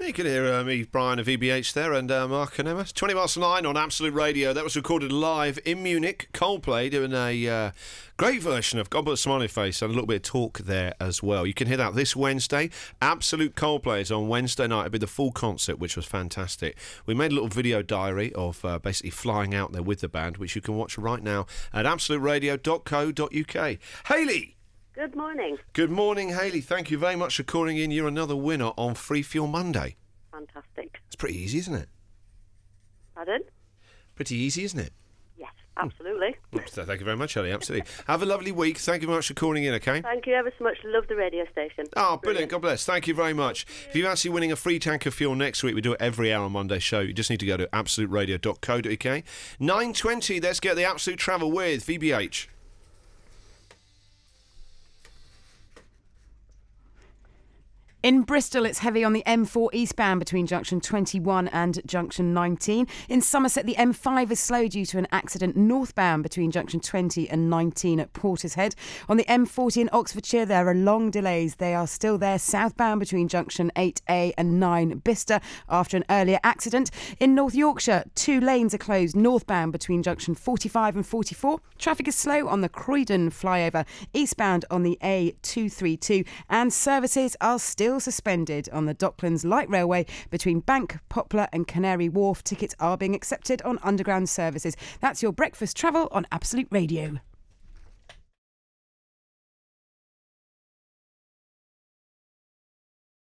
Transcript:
You can hear me, Brian of VBH there, and Mark and Emma. 20 past 9 on Absolute Radio. That was recorded live in Munich. Coldplay doing a great version of God But a Smiley Face and a little bit of talk there as well. You can hear that this Wednesday. Absolute Coldplay is on Wednesday night. It'll be the full concert, which was fantastic. We made a little video diary of basically flying out there with the band, which you can watch right now at absoluteradio.co.uk. Hayley! Good morning. Good morning, Hayley. Thank you very much for calling in. You're another winner on Free Fuel Monday. Fantastic. It's pretty easy, isn't it? Pardon? Pretty easy, isn't it? Yes, absolutely. So thank you very much, Hayley. Absolutely. Have a lovely week. Thank you very much for calling in, okay? Thank you ever so much. Love the radio station. Oh, brilliant. God bless. Thank you very much. If you fancy winning a free tank of fuel next week, we do it every hour on Monday's show. You just need to go to absoluteradio.co.uk. 9:20, let's get the Absolute Travel with VBH. In Bristol, it's heavy on the M4 eastbound between junction 21 and junction 19. In Somerset, the M5 is slow due to an accident northbound between junction 20 and 19 at Portishead. On the M40 in Oxfordshire, there are long delays. They are still there southbound between junction 8A and 9 Bicester after an earlier accident. In North Yorkshire, 2 lanes are closed northbound between junction 45 and 44. Traffic is slow on the Croydon flyover eastbound on the A232, and services are still suspended on the Docklands Light Railway between Bank, Poplar and Canary Wharf. Tickets are being accepted on underground services. That's your breakfast travel on Absolute Radio.